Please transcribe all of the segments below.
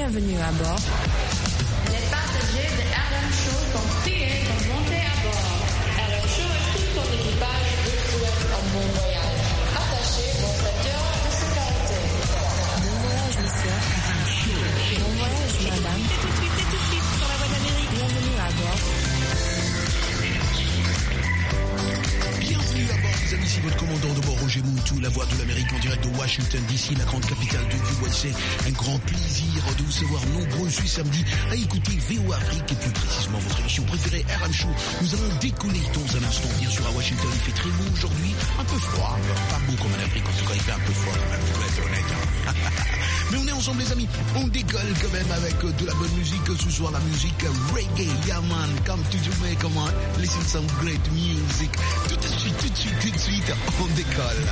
Bienvenue à bord. Les passagers de RM Show sont priés de monter à bord. RM Show et tout son équipage vous souhaitent un bon voyage. Attachez vos ceintures de sécurité. Bon voyage, monsieur. Bon voyage, madame. C'est tout de suite sur la voie d'Amérique. Bienvenue à bord. Bienvenue à bord, les amis, c'est votre commandant de bord, Roger Moutou, la voix de l'Amérique en direct de Washington DC, la grande capitale du USA. Un grand plaisir de vous savoir nombreux ce samedi à écouter VO Afrique et plus précisément votre émission préférée RM Show. Nous allons décoller dans un instant, bien sûr, à Washington. Il fait très beau aujourd'hui, un peu froid, pas beau comme en Afrique, en tout cas il fait un peu froid quand même, je dois être honnête. Mais on est ensemble, les amis, on décolle quand même avec de la bonne musique ce soir, la musique reggae. Yeah man, come to Jamaica man, listen some great music. Tout de suite, on décolle.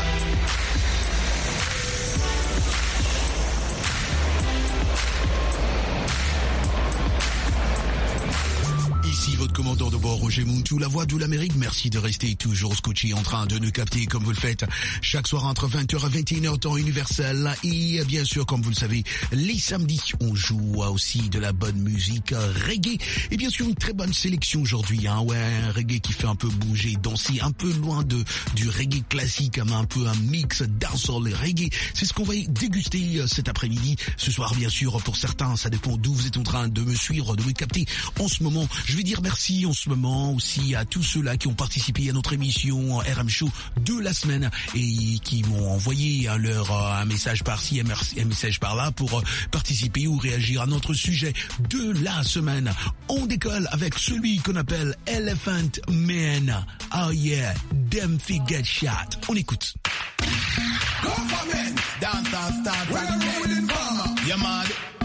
Ici votre commandant de bord, Roger Moutou, la voix de l'Amérique. Merci de rester toujours scotché en train de nous capter comme vous le faites chaque soir entre 20h et 21h temps universel. Et bien sûr, comme vous le savez, les samedis, on joue aussi de la bonne musique reggae. Et bien sûr, une très bonne sélection aujourd'hui. Ouais, un reggae qui fait un peu bouger, danser, un peu loin du reggae classique, un peu un mix dancehall et reggae. C'est ce qu'on va déguster cet après-midi. Ce soir, bien sûr, pour certains, ça dépend d'où vous êtes en train de me suivre, de me capter en ce moment. Je vais dire merci en ce moment aussi à tous ceux-là qui ont participé à notre émission RM Show de la semaine et qui m'ont envoyé un message par-ci, un message par-là pour participer ou réagir à notre sujet de la semaine. On décolle avec celui qu'on appelle Elephant Man. Oh yeah, them get shot. On écoute. Government, dance start, where are you in farmer? You mad?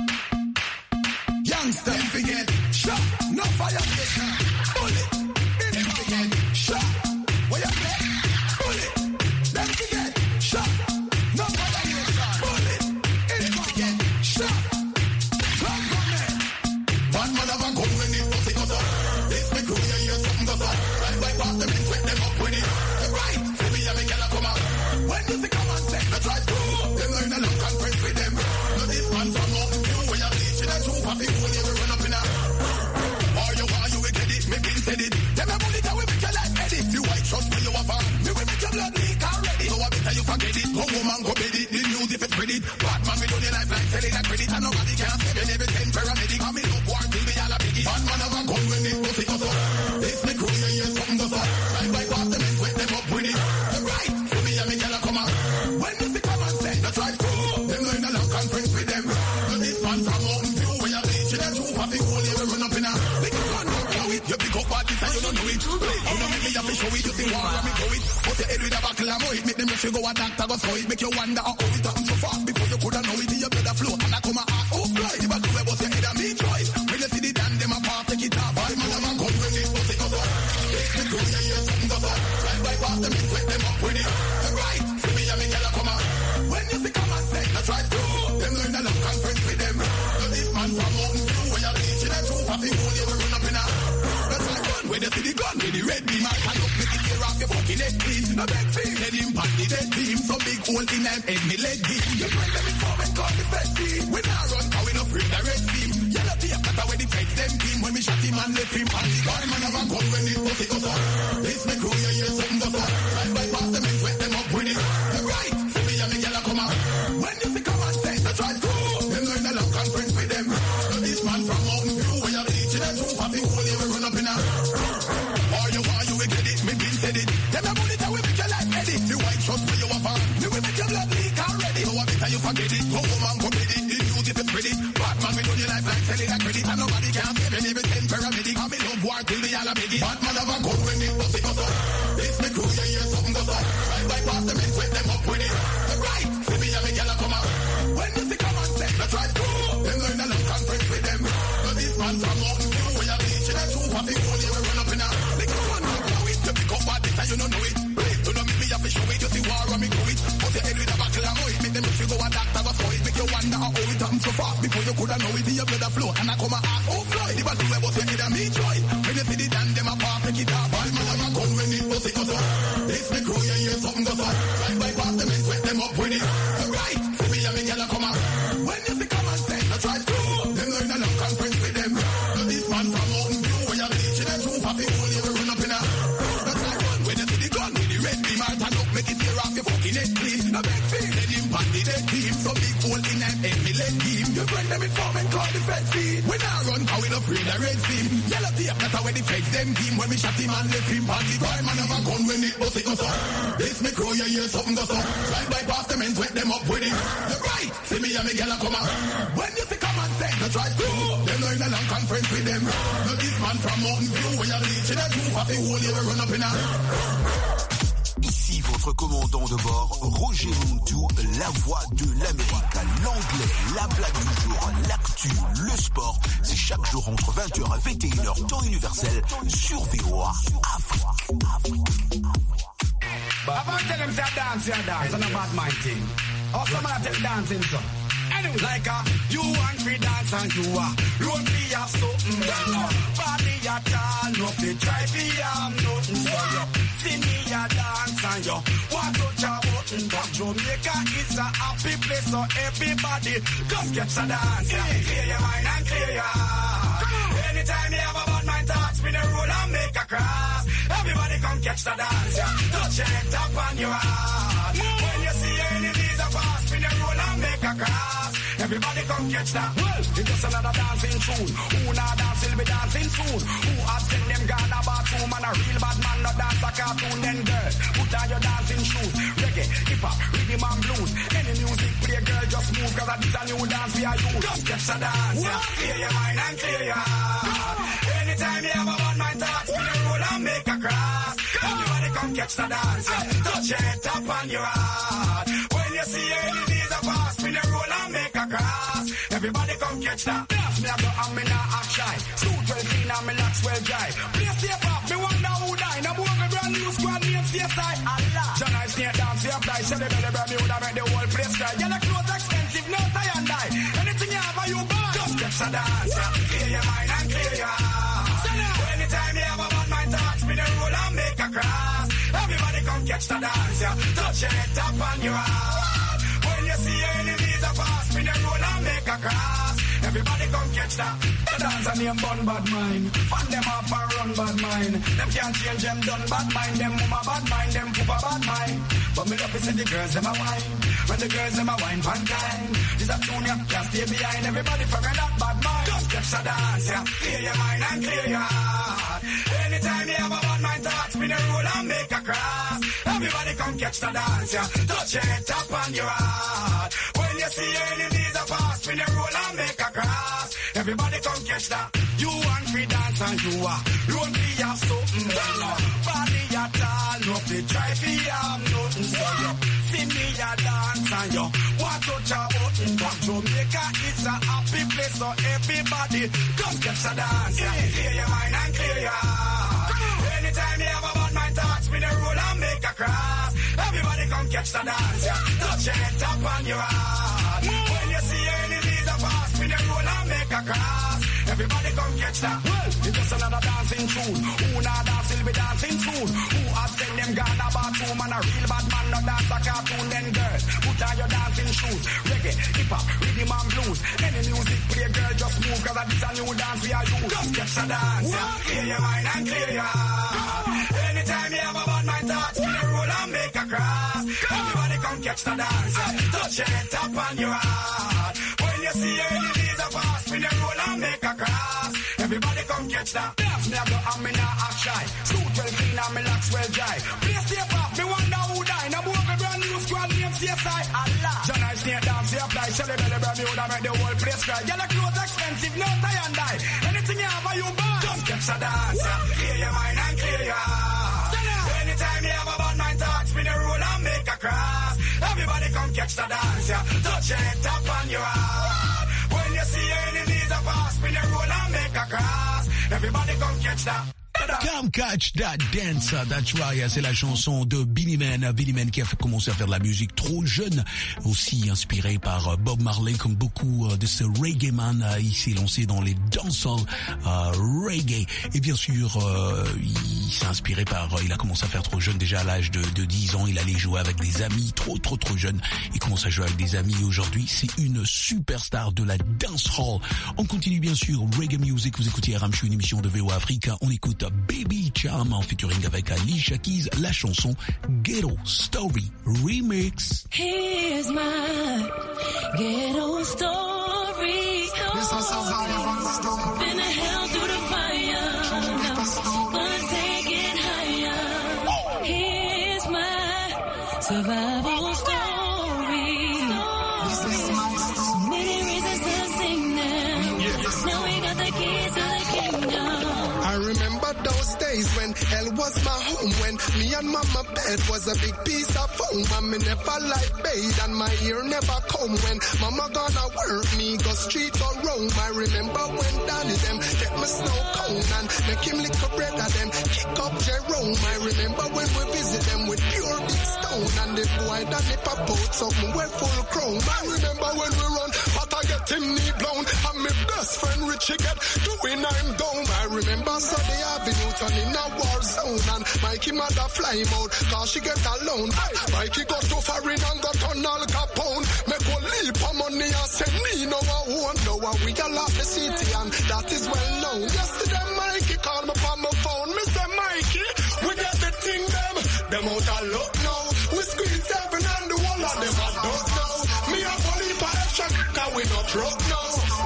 Youngster, them forget shot, no violation. Bullet, them forget shot. Where you get? Bullet, them forget shot, no violation. Bullet, them forget shot. Government, one man of a gun when it goes, it goes up. This me crew, you hear something goes up. Right by past them and sweat them up with it. Right, see me and me girl come out. When you see come and say, that's right, them learn a look and press with them. Now this man from Mountain View, where you bleaching a true papi, when you run up in a. Or you want you will get it, me been said it. Them a bullet, I will make your life edit. The white shot when you have on, me will make your blood leak already. So I better you forget it, go woman, go bed it. The news if it's credit, bad man, we do the life like selling a credit. And nobody can save you, never send paramedic. I mean, love war till we all a biggie. Bad man have a gun when it goes, it goes up. This me crew, you hear something goes up. Right by past them and sweat them up with it. Right, see me and me girl come out. When you see come and say, that's right, them learn a long conference with them. But this man from Mountain View, where you bleaching a true papi, whole year we run up in a. You pick up bodies and you don't know it. You know make me have to show it. You see war and me go it. Put your head with a buckle and mow it. Make them rush you go a doctor go slow it. Make you wonder how it happened so fast before you coulda know it. In your blood a flow and I come a heart oh fly. The buckle where was your head and me choice. When you see the damn them apart take it off. Bad man have a gun when it goes it goes up. Take the crew you hear something goes up. Right by past them and sweat them up with it. Right, see me and me girl come out. When you see come and say that's right too. Them learn a long conference with them. So this man from Mountain View where you reaching a true happy whole year we run up in a. When you see the gun with the red beam, I can look make it tear off your fucking head beam. No big thing, head him pan the dead beam. So big hole in him head me leg beam. You find them in form and call the first team. We now run, how we no free the red team. Yellow tape, that's how we defend them team. When we shot him and left him on the gun, man have a gun when it goes, it goes up. This me crew, you hear something goes up. Right by past them and sweat them up with it. Right, see me and me yellow come out. When you see come and say, that's right, cool. Them learn a long conference with them. So this man from Mountain View, where you're reaching a true happy hole, you will run up in a. Them a bullet, I will make your life edit. The white shot where you have on, me will make your blood leak already. So them team when me shot him and left him on the ground. Man have a gun when it bust it no so. This me crow, you hear something go so. Right by past them and wet them up with it. You're right, see me and me gyal a come out. When you see come and say, no try to. Them no in a long conference with them. No this man from Mountain View, where you're reaching a roof of the whole year run up in a. Ici votre commandant de bord, Roger Montou, la voix de l'Amérique, l'anglais, la blague du jour, l'actu, le sport. C'est chaque jour entre 20h et 21h, temps universel, sur VOA Afrique. Avant tell them say dance, and a bad mind thing. Or some of them dancing so. Anyway, like you want free dance and you run me have something. Body at all, no fi try fi have nothing. So you see me a dance and you want to touch a button. But Jamaica is a happy place, so everybody just get a dance. Yeah. Clear your mind and clear your heart. Anytime you have a bad mind thought, spin a roll and make a cross. Everybody come catch the dance. Yeah. Touch your head up on your heart. When you see your enemies a pass, spin a roll and make a cross. Everybody come catch that. Well, it's just another dancing tune. Who not dance will be dancing soon. Who have sent them gone about two man a real bad man no dance a cartoon. Then girl, put on your dancing shoes. Reggae, hip hop, rhythm and blues. Any music play, girl, just move. Cause this a new dance we are use. Just catch the dance, yeah. Clear your mind and clear your heart. Anytime you have a bad mind thought, spin a roll and make a cross. Everybody come catch the dance, yeah. Touch your head up on your heart. When you see your enemies a pass, spin a roll and make a cross. Everybody come catch that. Dance me a go and me not act shy. Suit well clean and me locks well dry. Play step up, me wonder who die. Now move a brand new squad name CSI. Allah. John I stay dance, we apply. Shelly belly brand new, that make the whole place cry. Yeah, the clothes expensive, no tie and die. Anything you have, you buy. Just catch the dance, yeah. Clear your mind and clear your heart. Anytime you have a bad mind thought, spin a roll and make a cross. Everybody come catch the dance, yeah. Touch your head up on your heart. When you see your enemies a pass, spin a roll and make a cross. Everybody come catch that. The dance and name bun bad mind. Fan them off and run bad mind. Them can't change them done bad mind. Them mama bad mind, them poopa bad mind. But me love to see the girls them a wine. When the girls them a wine pan time. This a tune you can't stay behind. Everybody forget that bad mind. Just catch the dance, yeah. Clear your mind and clear your heart. Anytime you have a bad mind thought, spin a roll and make a cross. Everybody come catch the dance, yeah. Touch your head up on your heart. When you see your enemies a pass, spin a roll and make a cross. Everybody come catch that. You want free dance and you run free have something. Body at all, no fi try fi have nothing. So you see me a dance and you want to touch a button. But Jamaica is a happy place, so everybody just catch the dance. Yeah. Clear your mind and clear your heart. Anytime you have a bad mind thought, spin a roll and make a cross. Everybody come catch the dance, yeah. Touch your head up on your heart. When you see your enemies a pass, spin a roll and make a cross. Everybody come catch that. Well, it's just another dancing tune. Who not dance will be dancing soon. Who have sent them gone about two man a real bad man no dance a cartoon. Then girl, put on your dancing shoes. Reggae, hip hop, rhythm and blues. Any music play, girl, just move. Cause this a new dance we are use. Just catch the dance, yeah. Clear your mind and clear your heart. Anytime you have a bad mind thought, spin a roll and make a cross. Everybody come catch the dance, yeah. Touch your head up on your heart. When you see your enemies a pass, spin a roll and make a cross. Everybody come catch that. Dance me a go and me not act shy. Suit well clean and me locks well dry. Play step up, me wonder who die. Now move a brand new squad name CSI. Allah. John I stay dance, we apply. Shelly belly brand new, that make the whole place cry. Yeah, the clothes expensive, no tie and die. Anything you have, you buy. Just catch the dance, yeah. Clear your mind and clear your heart. Anytime you have a bad mind thought, spin a roll and make a cross. Everybody come catch the dance, yeah. Touch your head up on your heart. When you see your enemies a pass, spin a roll and make a cross. Everybody come catch that. Come catch that dance, that's right, c'est la chanson de Billy Man. Billy Man qui a commencé à faire de la musique trop jeune, aussi inspiré par Bob Marley, comme beaucoup de ce reggae man. Il s'est lancé dans les dancehall reggae. Et bien sûr, il s'est inspiré il a commencé à faire trop jeune, déjà à l'âge de 10 ans. Il allait jouer avec des amis, trop jeune. Il commence à jouer avec des amis. Aujourd'hui, c'est une superstar de la dancehall. On continue bien sûr reggae music. Vous écoutez RM Show, une émission de VOA Afrique. On écoute Baby Charm en featuring avec Alicia Keys, la chanson Ghetto Story Remix. Here's my ghetto story. Been a hell through the fire. survival story. So many reasons to sing them. Now we got the keys to the kingdom. I remember those days when hell was my home, when me and mama bed was a big piece of foam, and me never like bathe and my ear never comb. When mama gonna work, me go street or roam. I remember when daddy them get me snow cone and make him lick a bread of them, kick up Jerome. I remember when we visit them with pure big stone, and the boy that nip a boat something we're full chrome. I remember when we run, but I get him knee blown, and my best friend Richie get doing I'm down. I remember Sunday Avenue turn in a war zone, and Mikey mother fly him out cause she get alone. Mikey got to foreign and got on Al Capone. Make a leap of money and send me no one. Now we all off the city and that is well known. Yesterday Mikey called me from my phone. Mr. Mikey, we get the thing them out of luck now. We squeeze 7 and the wall of them I don't know. Me a police for action cause we not drunk now.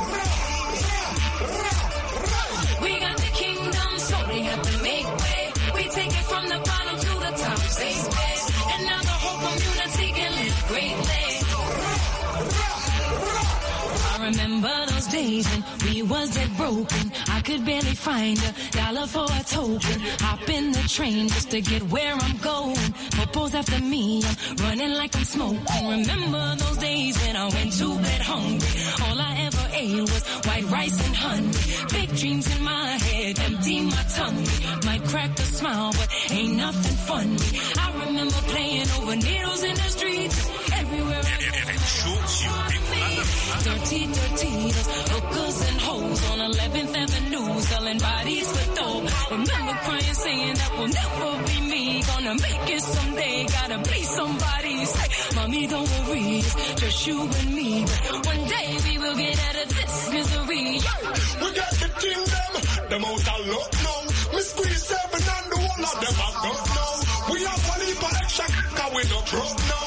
We got the kingdom, so they have to make way. We take it from the bottom to the top, same way. And now the whole community can live greatly. I remember those days when we was dead broken. I could barely find $1 for a token. Hop in the train just to get where I'm going. Popo's after me, I'm running like I'm smoking. Remember those days when I went to bed hungry. All I ever ate was white rice and honey. Big dreams in my head, empty my tummy. Might crack a smile, but ain't nothing funny. I remember playing over needles in the streets. Everywhere I dirty, hookers and hoes on 11th Avenue, selling bodies for dough. Remember crying, saying that will never be me. Gonna make it someday, gotta be somebody. Say, mommy, don't worry, it's just you and me. But one day we will get out of this misery. We got the kingdom, them out of luck now. We squeeze 7 and the whole of them I don't know. We have police for action, cause we not drunk now.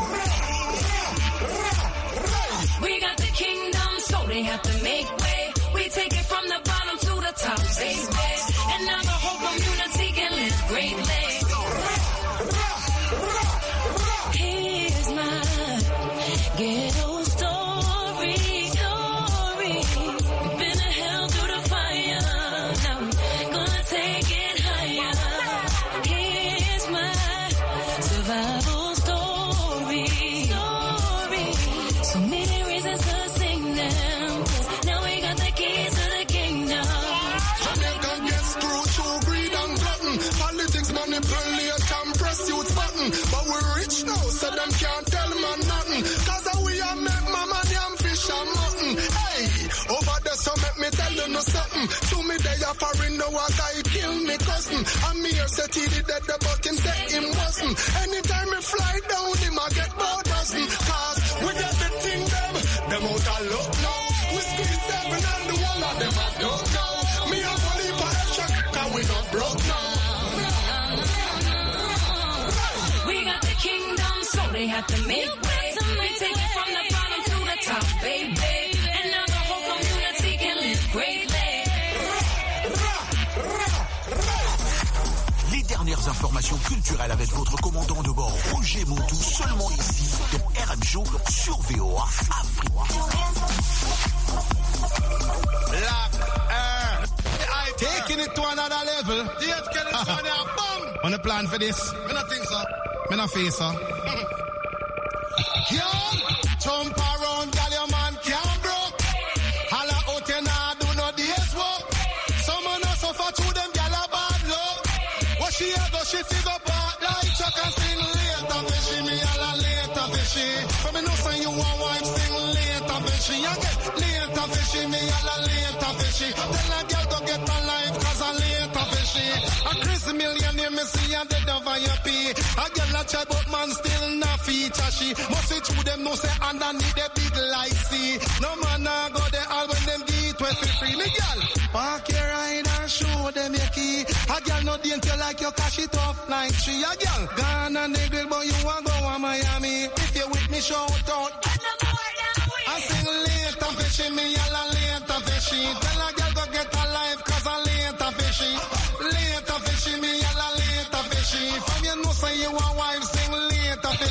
We got the kingdom, so they have to make way. We take it from the bottom to the top, same way. And now the whole community can live greatly. Here's my ghetto story. Been a hell through the fire, now I'm gonna take it higher. Here's my survival story. So many reasons to sing them. Now we got the keys to the kingdom. Jamaica gets through through greed and glutton. Politics manipulate and press youth button. But we're rich now, so them can't tell man nothing. Cause we are make mama damn fish and mutton. Hey, over there so make me tell you no something. To me they are foreign, no a guy kill me cousin. I'm here said he did that, but him said him wasn't. Anytime me fly down, him I get more dozen. Cause we got the thing them out of luck now. We squeeze 7 and the wall of them I don't know. Me a police for action, cause we not broke now. We got the kingdom, so they have to make way. We take it from the bottom to the top, baby. And now the whole community can live greatly. Les dernières informations culturelles avec votre commandant de bord Roger Montou, seulement ici dans RM Show sur VOA Afrique. Taking it to another level. On a plan for this? I don't think so. I don't face so. Yo, jump around, girl, your man can't broke. Holla out and I do no days work. Someone else suffer to them, girl, a bad luck. What she a go, she figure part like Chuck and sing later, fishy. Me all a later, fishy. From me know say you want wife, sing later, fishy. Again, later, fishy. Me all a later, fishy. Tell a girl go get a life, cause a later, fishy. A Chris millionaire, me see a dead over your pay. A girl a try, but man still not feature she. Must see through them, no say underneath the big light, see. No man a go there all when them get 12 free. Me girl, park your ride and show them your key. A girl no dainty like you cash it off like tree. A girl, gone and the grill, but you want go to Miami. If you with me, shout out. I sing later fishy, me all a later fishy. Tell a girl go get a life, cause a later fishy. Later fishy, me all a later fishy. From you know say you a wife, sing later fishy.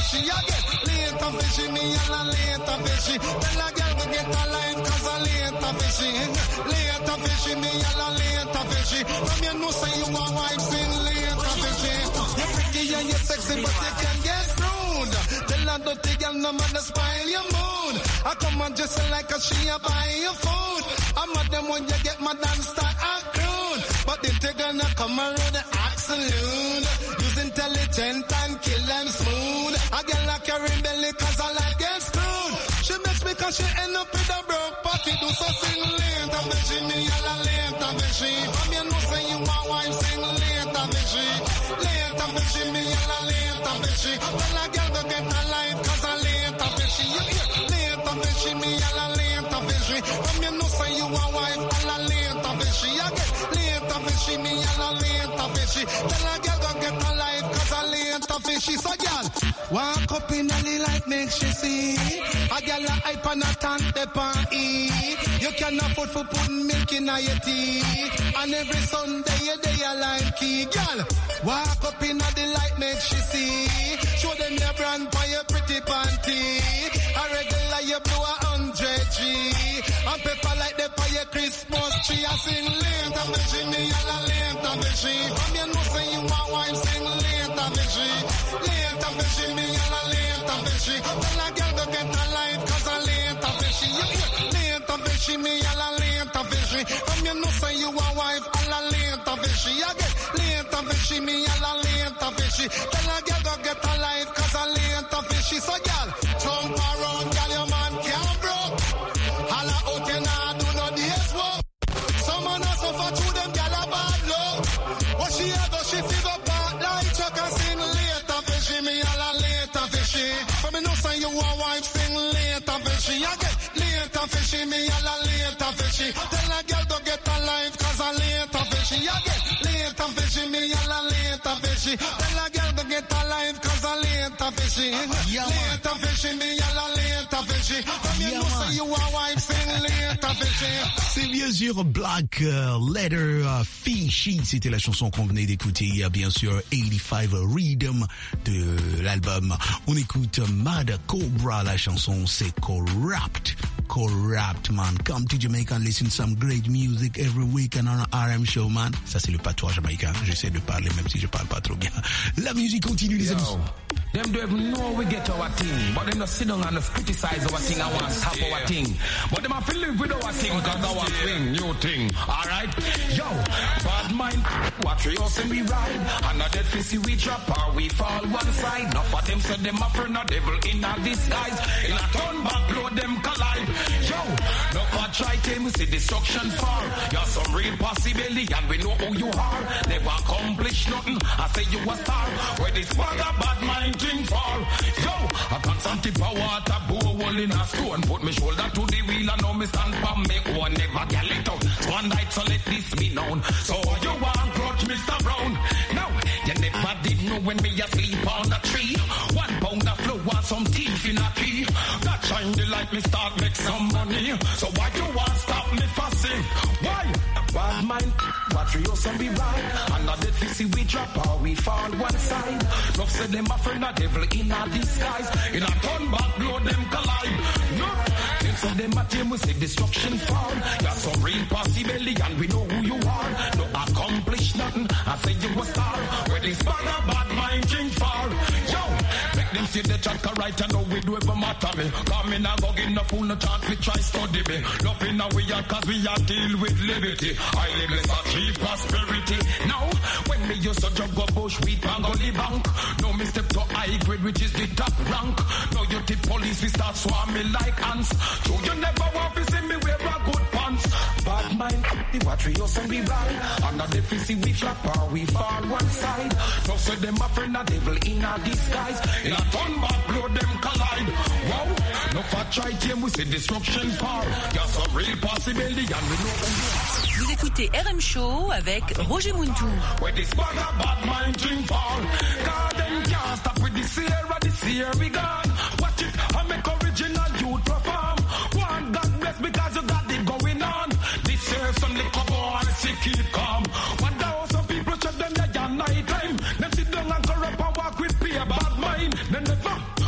fishy again. Later fishy, me and a later fishy. Tell a girl to get a line cause a later fishy. Later fishy, me and a later fishy. From you know say you a wife sing later fishy. You're pretty and you're sexy but you can get rude. Tell a dirty girl no matter spoil your mood. I come on just like a she a buy your food. I'm at them when you get mad and start acting. But they take gonna come around the absolute. Use intelligent and kill them smooth. I get like a belly cause I like get screwed. She makes me cause she end up with a broke party. Do so sing later fishy, me a la later fishy. From you know say you a wife sing later fishy. Later fishy, me a la later fishy. Well a girl go get a life cause I later fishy. Later fishy, me a la later fishy. From you know say you a wife a la later fishy. Again, later fishy, me a la later fishy. Tell a girl go get a life cause I later fishy. So girl, walk up in a light make she see. A girl a hype and a tank de pan E. You can afford for putting milk in your tea. And every Sunday you day a line key. Girl, walk up in a light make she see. Show them your brand by your pretty panty. A regular you blow 100 G. And pepper like the by your Christmas tree. I sing later fishy, me a la later fishy. From you know say you a wife sing later fishy. Later fishy, me a la later fishy. Tell a girl go get a life cause a later fishy. Later fishy, me a la later fishy. From you know say you a wife a la later fishy. Again, later fishy, me a la later fishy. Tell a girl go get a life cause a later fishy. So girl, jump around, girl, your man can't broke. Holla out and I do no days work. Someone has suffer through them, girl, a bad luck. What she a go, she figure part like Chuck and sing later fishy, me a la later fishy. For me know say you a wife sing later fishy. Again, later fishy, me a la later fishy. Tell a girl to get a life cause a later fishy. Again, later fishy, me a la later fishy. Tell a girl to get a life cause a later fishy. Later fishy, me a la later fishy. For me know say you a wife sing later fishy. C'est bien sûr Black Letter Fishy, c'était la chanson qu'on venait d'écouter. Il y a bien sûr 85 Rhythm de l'album. On écoute Mad Cobra, la chanson c'est Corrupt. Corrupt, man. Come to Jamaica and listen to some great music every weekend on RM show, man. Ça c'est le patois jamaïcain. J'essaie de parler même si je parle pas trop bien. La musique continue, les amis. Them don't even know we get our thing, but them not sit down and criticize our thing and want to stop our thing. But them have to live with our thing, cause our thing, new thing. Alright? Yo, bad mind, watch we also we ride. And a dead fissy we drop or we fall one side. Enough of them said them a friend, a devil in a disguise. In a turn back, load them collide. Yo, enough of try to we see destruction fall. You're some real possibility and we know who you are. Never accomplish nothing, I say you a star. Where this bag of bad mind for. Yo, I can't stand it for water, bowl in a stone. Put me shoulder to the wheel and now me stand for me. Oh, never get it out. One night, so let this be known. So you want grudge, Mr. Brown? Now, you never did know when me asleep on the tree. 1 pound of flour, some teeth in a key. That shine the light, me start make some money. So why you want stop me fussing? Why? Bad mind, watch you some be right. And not that we see we drop or we fall one side. Love said them a friend, a devil in a disguise. In a turn back, blow them collide. No, them said them a team, we see destruction fall. You're some real possibility and we know who you are. No accomplish nothing, I say you a star. Where this bag of bad mind drink far. Yo, make them see the chat right and know we do ever matter me. Come in and go get no fool, no chance, we try study me. Nothing now we are cause we are deal with liberty. I live less achieve prosperity. Now, when me used to jump go bush, we pangoli bank. No me step to high grade, which is the top rank. Now you tip police, we start swarming like ants. So you never want to see me wear a good pants. Bad mind, the watch we also be right. Under the fissy we flap or we fall one side. No say them a friend, a devil in a disguise. In a turn back, blow them collide. Wow, no fat try team, we see destruction fall. Got some real possibility and we know who. Vous écoutez RM Show avec Roger Muntou. Where this bag of bad mind drink fall. God them can't stop with this year we gone. Watch it, I make original youth perform. One God bless because you got it going on. This year some little boy sick keep calm. One day some people shut them day and night time. Them sit down and corrupt and walk with peer bad mind. Them never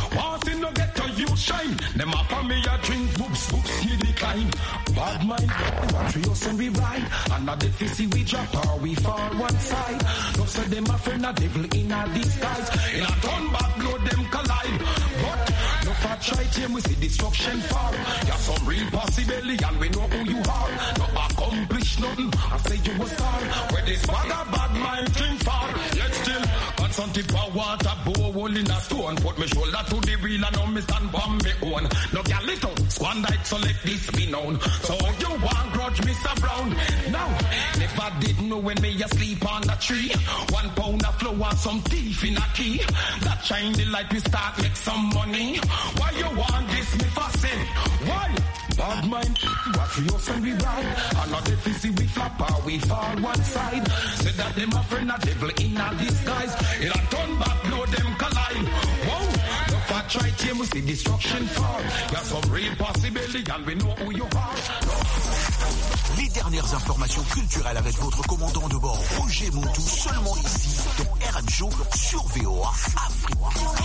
mind, what we us and we ride. And not the fizzy we drop or we fall one side. No say them a friend a devil in a disguise. In a turn back blow them collide. But no fat try team we see destruction fall. You have some real possibility and we know who you are. No accomplish nothing, I say you a star. Where this bad mind thing fall. Yet still, got some tip of water, bow hole in a stone. Put me shoulder to the wheel and now me stand by me own. No girl little, squandered so let this be known. So you want grudge Mr. Brown? Now, never did know when me asleep on the tree. 1 pound of flour, some thief in a key. That shine the light we start make some money. Why you want this me fussing? Why? Bad mind, what we us and we ride. Another fizzy we flap or we fall one side. Say that them a friend a devil in a disguise. In a turn back blow them collide. Whoa, no fat try team we see destruction fall. Y'a some real possibility and we know who you are. Les dernières informations culturelles avec votre commandant de bord Roger Montou, seulement ici dans RM Show sur VOA Afrique.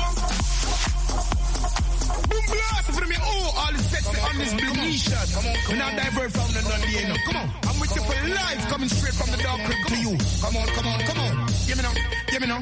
Boom blast for me, all the sexy on this blue t-shirt. We're not divert from the Dundee, no. Come on, I'm with you for life, coming straight from the dark crib to you. Come on. Give me now.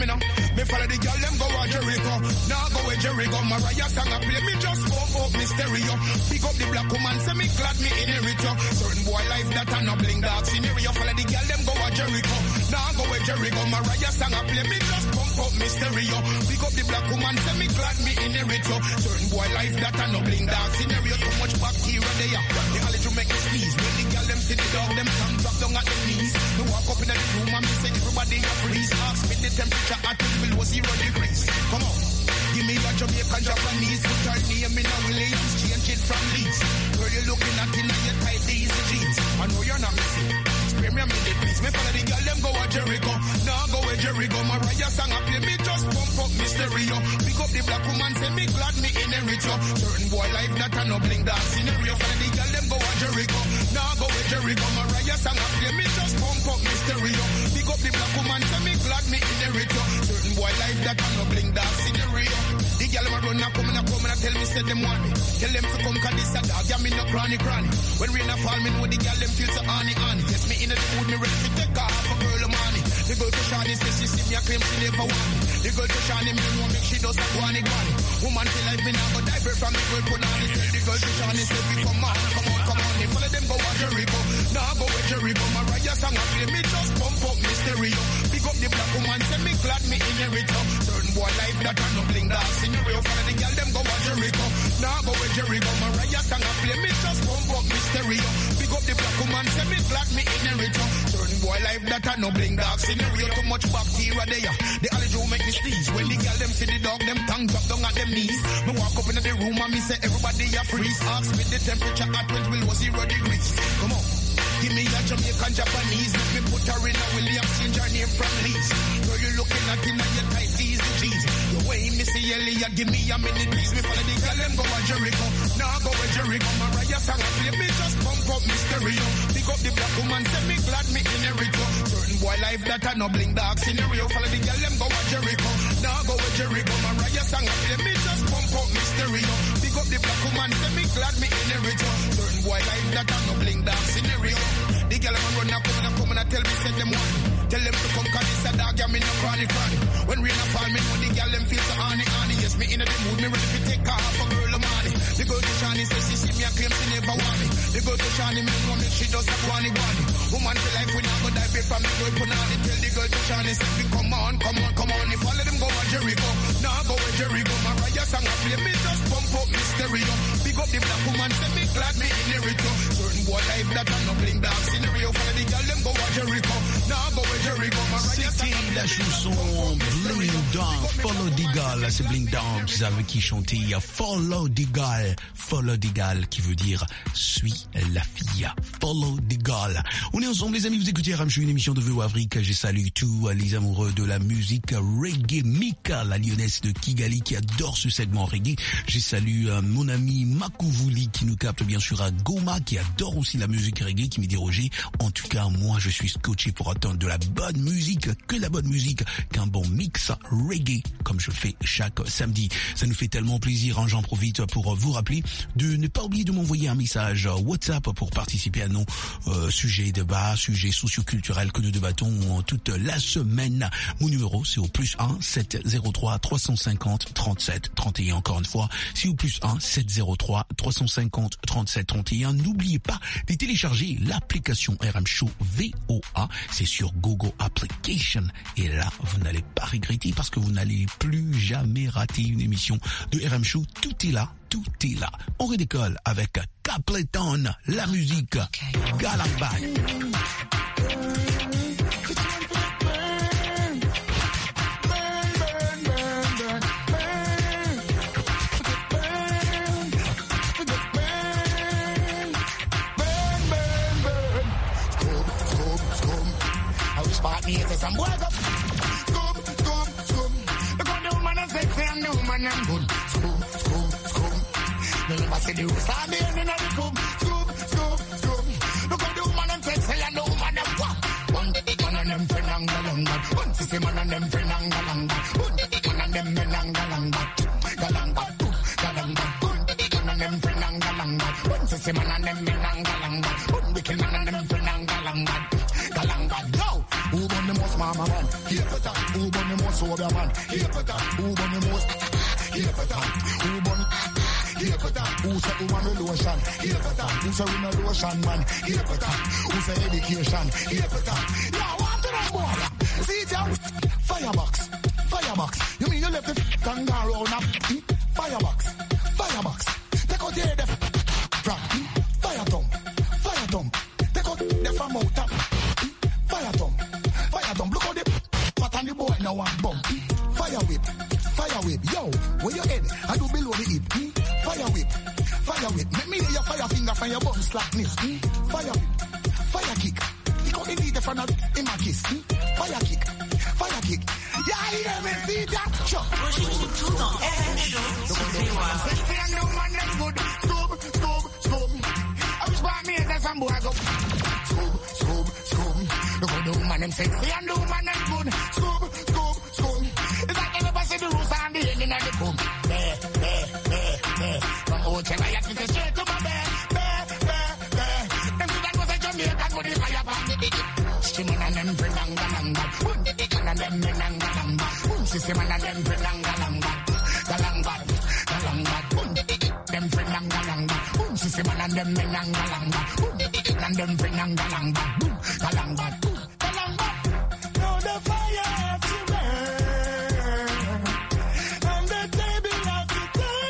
Me follow the girl, them go to Jericho. Now go with Jericho, Mariah sang a play. Me just pump up me stereo. Pick up the black woman, say me glad me inherit you. Certain boy life that I no bling dark scenario. Follow the girl, them go to Jericho. Now go with Jericho, Mariah sang a play. Me just pump up me stereo. Pick up the black woman, say me glad me inherit you. Certain boy life that I no bling dark scenario. Too much bacteria there. The allergy make me sneeze. When the girl them see the dog, them tongue drop down at the knees. Me walk up in the room and me say everybody a freeze. Ask me the temperature at below 0 degrees. Come on, give me a Jamaican Japanese. Put her name in a Williams, change it from Leeds. Girl, you looking at in your tight easy jeans. I know you're not missing. Spray me a minute, please. Me follow the girl, them go to Jericho. Now go with Jericho. Mariah sang a play. Me just pump up me stereo. Pick up the black woman, say me glad me inherit you. Certain boy life that I no bling that scenario. Follow the girl, them go to Jericho. Now go with Jericho. Mariah sang a play. Me just pump up me stereo. Pick up the black woman, say me glad me inherit you. Certain boy life that I no bling that scenario. The girl a run a come and tell me say them want me. Tell them to come 'cause this a dog, yeah me no cranny. When rain a fall, me know the girl them feel so honey. Yes, me in the mood, me ready to take off a girl of money. The girl to Shani say she see me a claim she never want me. The girl to Shani me know make she does a guani. Woman feel like me now go dive from the girl put on it. Tell the girl to Shani say we come on. They follow them go to Jericho. Now go with Jericho. Mariah sang a play. Me just pump up me stereo. Pick up the black woman, say me glad me inherit you. Certain boy life that I no bling that scenario. Follow the girl them go to Jericho. Now go with Jericho. Mariah sang a play. Me just pump up me stereo. Pick up the black woman, say me glad me inherit you. Certain boy life that I no bling that scenario. Too much bacteria there. The allergy make me sneeze. When the girl them see the dog, them tongue drop down at them knees. Me walk up in the room and me say everybody a freeze. Ask me the temperature at 12 degrees. Come on. Give me a Jamaican Japanese. Let me put her in a Williams, change her name from Leeds. Girl, you looking at in your tight easy jeans. The way me see Elliot, give me a minute, please. Me follow the girl, them go to Jericho. Now go to Jericho. Mariah sang a play. Me just pump up me stereo. Pick up the black woman, say me glad me inherit you. Certain boy life that I no bling dark scenario. Follow the girl, them go to Jericho. Now go to Jericho. Mariah sang a play. Me just pump up me stereo. Pick up the black woman, say me glad me inherit you. Certain boy life that I no bling dark scenario. The girl a run a come and tell me say them want. Tell them to come 'cause this a dog, yeah me no cranny. When rain a fall, me know the girl them feel so honey. Yes, me in the mood, me ready to take off a girl of money. The girl to Shani says she see me a claim she never want me. The girl to Shani me know me she does a guani. Woman feel like we not go die pay from the girl put on it. Tell the girl to Shani say we come on. If all of them go to Jericho, now go to Jericho. Mariah sang a play, me just pump up me stereo. Pick up the black woman, say me glad me inherit you. Certain boy life that I no bling dark scenario. Follow the girl them go to Jericho. Now go to Jericho. Mariah sang a play. La chanson Bling Dong, Follow the Girl, c'est Bling Dong avec qui chantait Follow the Girl qui veut dire suis la fille, Follow the Girl. On est ensemble les amis, vous écoutez RM Show, une émission de VOA Afrique. Je salue tous les amoureux de la musique reggae, Mika, la lyonnaise de Kigali qui adore ce segment reggae. Je salue mon ami Makouvuli qui nous capte bien sûr à Goma, qui adore aussi la musique reggae, qui me dit Roger, en tout cas moi je suis scotché pour entendre de la bonne musique, que la bonne bonne musique qu'un bon mix reggae, comme je fais chaque samedi. Ça nous fait tellement plaisir, hein. J'en profite pour vous rappeler de ne pas oublier de m'envoyer un message WhatsApp pour participer à nos sujets, débats, sujets socioculturels que nous débattons toute la semaine. Mon numéro, c'est au +1 703 350 37 31. Encore une fois, c'est au +1 703 350 37 31. N'oubliez pas de télécharger l'application RM Show VOA. C'est sur Google Application. Et là, vous n'allez pas regretter parce que vous n'allez plus jamais rater une émission de RM Show. Tout est là. Tout est là. On redécolle avec Capleton, la musique Galambad. Some boys up, scoop, scoop, scoop. Look how the woman is sexy and the woman is good. Scoop, scoop, scoop. You never see the rooster being in the coop. Scoop, scoop, scoop. Look how the woman is sexy and the woman is what? One man and them friend and galanga. One sissy man and them friend and galanga. One man and them men and galanga. Galanga, galanga. One man and them friend and galanga. One sissy man and them men and galanga. One wicked man and them friend and galanga. Galanga, yo. Who born the most mama man? Here for that. Who born the most sober man? Here for that. Who born the most? Here for that. Who born? Here for that. Who say woman with lotion? Here for that. Who say we no lotion man? Here for that. Who say education? Here for that. Yeah, what do that boy? See it out. Firebox. Firebox. You mean you left the kangaroo now? Firebox. Firebox. Take out the head. Fire thumb. Fire thumb. Take out the from out top. Fire thumb. Fire thumb. Look how the pat on the boy now one bump. Fire whip. Fire whip. Yo, where your head? I do below the hip. Fire whip. Fire whip. Make me hear your fire finger from your bum slackness. Fire whip. Fire kick. He got the lead from in my kiss. Fire kick. Fire kick. Yeah, I hear me see that. Sure. Tout en RM Show. Scoop, scoop, scoop. I was by me and some boy go. Scoop, scoop, scoop. Look how the woman them sexy and the woman them good. Scoop, scoop, scoop. It's like you never see the rooster and the hen in the coop. Bear, bear, bear, bear. From hotel I have to straight to my bear. Bear, bear, bear. Them see that was a Jamaican with the fire pan. Shimon and them bring galanga. Man and them men and galanga. Sissy man and them bring galanga. Galanga, galanga. Them bring galanga. Sissy man and them men and galanga. And them bring galanga. Galanga, galanga. Now the fire have to burn. And the table have to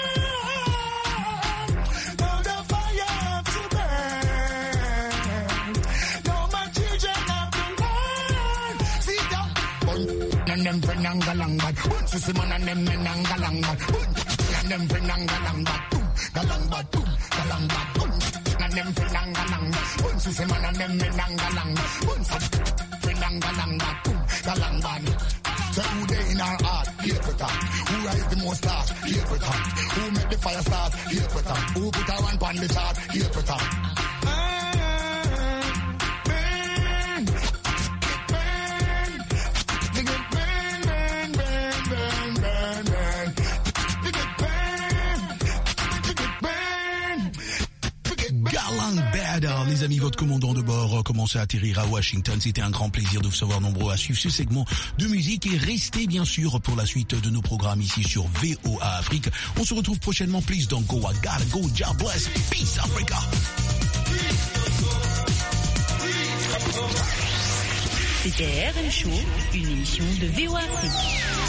turn. Now the fire have to burn. Now my children have to learn. See that? And them bring galanga. Sissy man and them men and galanga. And them bring galanga. Galanga, galanga. And them bring galanga. Sissy man and them men and galanga. Galanga, galanga. So who they in our heart? Here for that. Who rise the most stars? Here for that. Who make the fire start? Here for that. Who put our one on the chart? Here for that. Les amis, votre commandant de bord commence à atterrir à Washington. C'était un grand plaisir de vous savoir nombreux à suivre ce segment de musique et restez bien sûr pour la suite de nos programmes ici sur VOA Afrique. On se retrouve prochainement. Please don't go, I gotta go. God bless. Peace Africa. C'était RM Show, une émission de VOA Afrique.